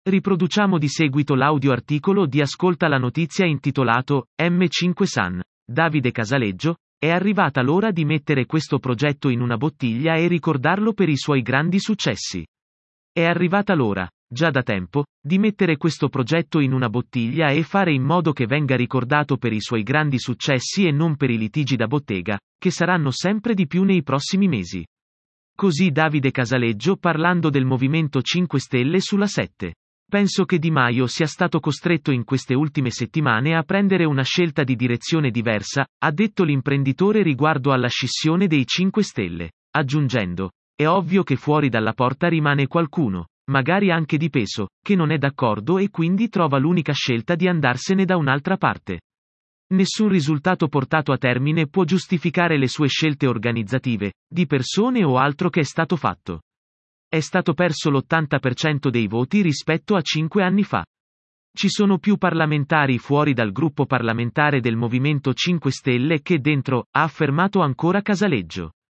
Riproduciamo di seguito l'audio articolo di Ascolta la notizia intitolato M5 San. Davide Casaleggio, è arrivata l'ora di mettere questo progetto in una bottiglia e ricordarlo per i suoi grandi successi. È arrivata l'ora, già da tempo, di mettere questo progetto in una bottiglia e fare in modo che venga ricordato per i suoi grandi successi e non per i litigi da bottega, che saranno sempre di più nei prossimi mesi. Così Davide Casaleggio parlando del Movimento 5 Stelle sulla 7. Penso che Di Maio sia stato costretto in queste ultime settimane a prendere una scelta di direzione diversa, ha detto l'imprenditore riguardo alla scissione dei 5 Stelle, aggiungendo: è ovvio che fuori dalla porta rimane qualcuno, magari anche di peso, che non è d'accordo e quindi trova l'unica scelta di andarsene da un'altra parte. Nessun risultato portato a termine può giustificare le sue scelte organizzative, di persone o altro che è stato fatto. È stato perso l'80% dei voti rispetto a 5 anni fa. Ci sono più parlamentari fuori dal gruppo parlamentare del Movimento 5 Stelle che dentro, ha affermato ancora Casaleggio.